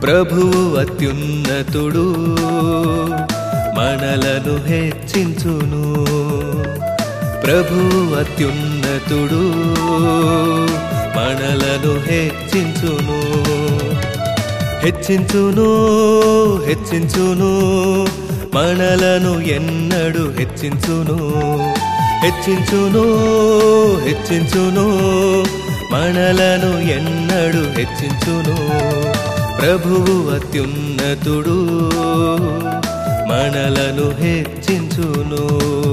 ప్రభువు అత్యున్నతుడు మనలను హెచ్చించును ప్రభువు అత్యున్నతుడు మనలను హెచ్చించును హెచ్చించును హెచ్చించును మనలను ఎన్నడు హెచ్చించును హెచ్చించును హెచ్చించును మనలను ఎన్నడు హెచ్చించును ప్రభువు అత్యున్నతుడు మనలను హెచ్చించును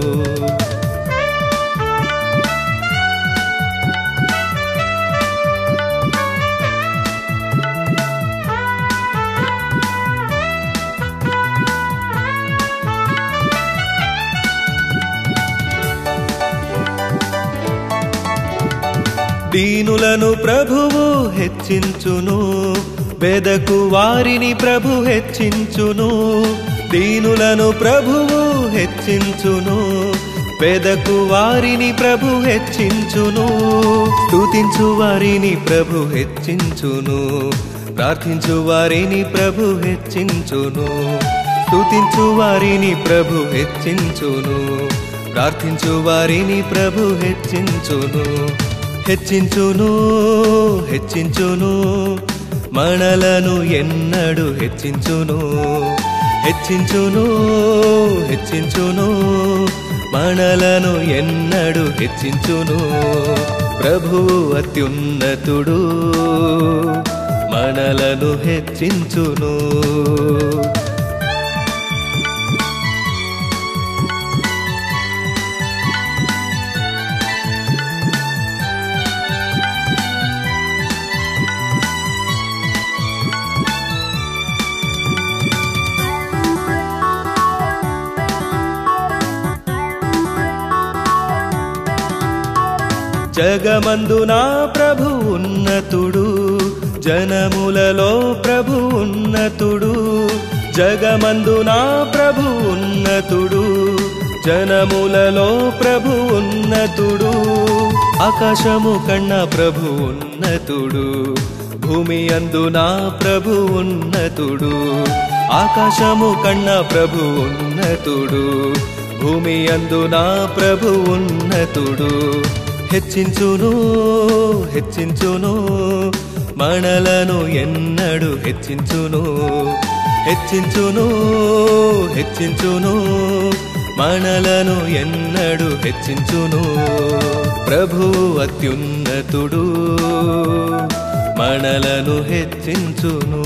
దీనులను ప్రభువు హెచ్చించును బెదకు వారిని ప్రభు హెచ్చించును దీనులను ప్రభువు హెచ్చించును బెదకు వారిని ప్రభు హెచ్చించును స్తుతించు వారిని ప్రభు హెచ్చించును ప్రార్థించు వారిని ప్రభు హెచ్చించును స్తుతించు వారిని ప్రభు హెచ్చించును ప్రార్థించు వారిని ప్రభు హెచ్చించును హెచ్చించును హెచ్చించును మనలను ఎన్నడు హెచ్చించును హెచ్చించును హెచ్చించును మనలను ఎన్నడు హెచ్చించును ప్రభువు అత్యున్నతుడు మనలను హెచ్చించును జగమందునా ప్రభు ఉన్నతుడు జనములలో ప్రభు ఉన్నతుడు జగమందునా ప్రభు ఉన్నతుడు జనములలో ప్రభు ఉన్నతుడు ఆకాశము కన్నా ప్రభు ఉన్నతుడు భూమి అందునా ప్రభు ఉన్నతుడు ఆకాశము కన్నా ప్రభు ఉన్నతుడు భూమి అందునా ప్రభు ఉన్నతుడు హెచ్చించును హెచ్చించును మనలను ఎన్నడు హెచ్చించును హెచ్చించును హెచ్చించును మనలను ఎన్నడు హెచ్చించును ప్రభువు అత్యున్నతుడు మనలను హెచ్చించును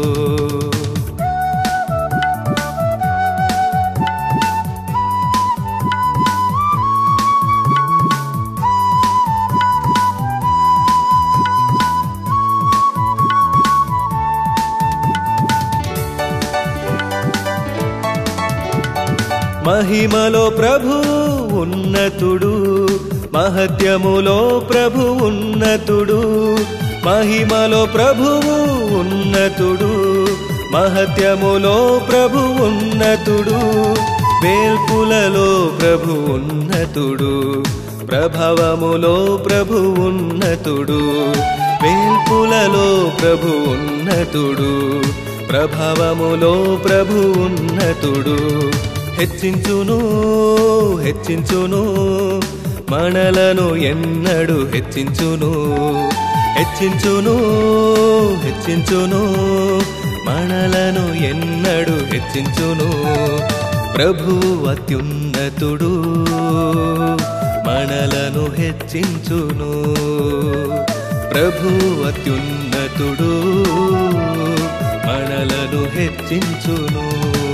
మహిమలో ప్రభు ఉన్నతుడు మహత్యములో ప్రభు ఉన్నతుడు మహిమలో ప్రభువు ఉన్నతుడు మహత్యములో ప్రభు ఉన్నతుడు వేల్పులలో ప్రభు ఉన్నతుడు ప్రభావములో ప్రభు ఉన్నతుడు వేల్పులలో ప్రభు ఉన్నతుడు ప్రభావములో ప్రభు ఉన్నతుడు హెచ్చించును హెచ్చించును మనలను ఎన్నడు హెచ్చించును హెచ్చించును హెచ్చించును మనలను ఎన్నడు హెచ్చించును ప్రభువు అత్యున్నతుడు మనలను హెచ్చించును ప్రభువు అత్యున్నతుడు మనలను హెచ్చించును